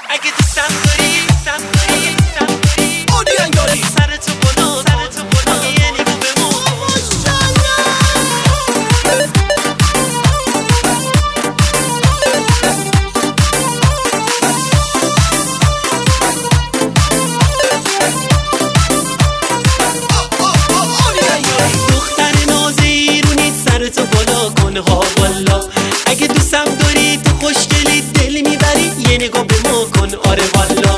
اگه دوستم داری اونی انگاری سرتو بالا یه نگاه به ما. دختر ناز ایرونی سرتو بالا کن ها والا. اگه دوستم داری تو خوشگلی دل میبری یه نگاه به ما کن آره والا.